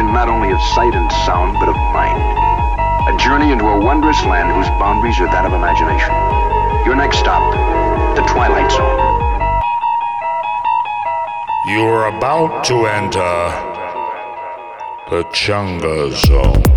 land not only of sight and sound, but of mind. A journey into a wondrous land whose boundaries are that of imagination. Your next stop, the Twilight Zone. You are about to enter the Chunga Zone.